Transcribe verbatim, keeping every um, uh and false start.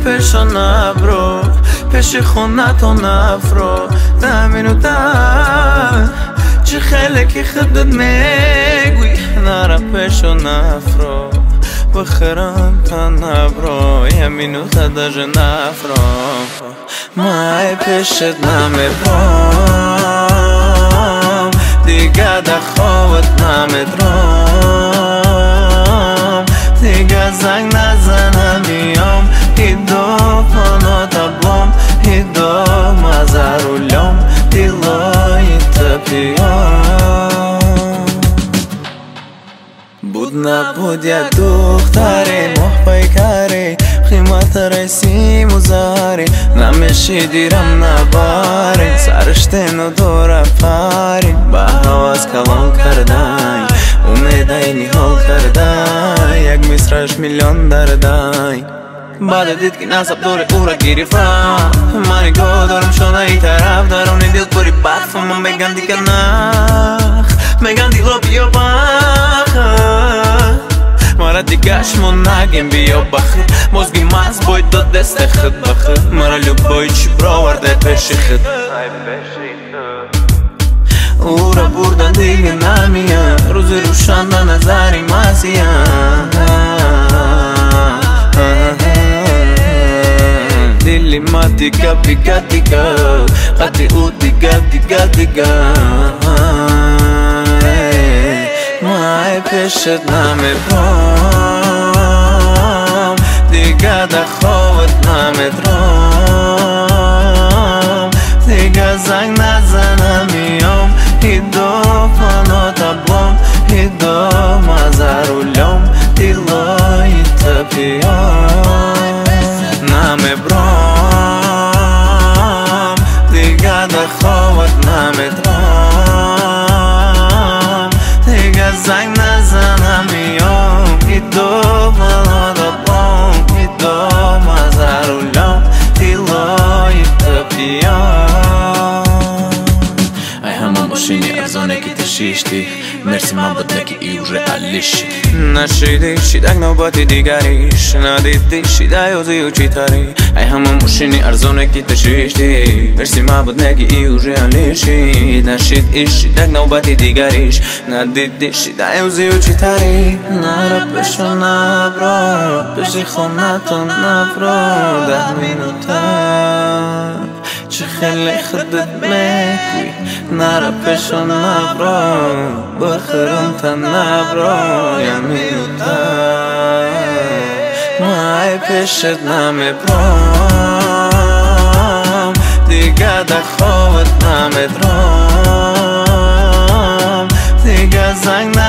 פשע נברו פשחונתו נפרו תאמינותה שחלק יחדד מגוי נערה פשע נפרו בחרמת נברו ימינותה דז'ה נפרו מאי פשט נמדרום דיגה דחוות נמדרום דיגה זנג נזנה מיום הידו פונות הבלום הידו מזר ולום דילו יתפיום Будна будя духтаре мохпай каре химат раси музаре намеши дирам на баре сарштену дора паре бахавас калон кардай умедай нихол кардай як мисраш миллион дардай بعد دید که نصب دور او را گرفتم من نگاه دارم شده ای طرف دارم ندیل پوری برف من بگم دیگه نخ بگم دیگه بیا بخ مرا دیگه شمون نگیم بیا بخ مزگی مز باید داد دست خد بخ مرا لبای چی براورده پیش خد او را بردن دیگه نمیان روز روشن به نظری مزیان دلی ما دیگه بیگه دیگه قدی او دیگه دیگه دیگه مای پیشت نمیرم دیگه دخوت نمیرم دیگه زنگ نزنم میام هیدو پانو تبلم هیدو مزارولم دیلای تپیام نمیبرم دیگه دخوت نمیدرم دیگه زنگ نزنم میام ایدو ملادبام ایدو مزارولم دیلای تپیام ای همون ماشینی ارزانه که تشیشتی مرسی من بود نکی ای уже алиши نشیدی شیدک نوبتی دیگریش ندیدی شیده یوزی و چی تاری ای همون ماشینی ارزانه که تشیشتی مرسی من بود نکی ای уже алиши نشیدی شیدک نوبتی دیگریش ندیدی شیده یوزی و چی تاری نرا پشو نبرو پشی خونتو نبرو ده مینوتا چه خیلی خدت مکوی نرا پشو نبرو بخرم تا نبرو یمینوتا مای پشت نمیبرم دیگه دخوت نمیدرم دیگه زنگ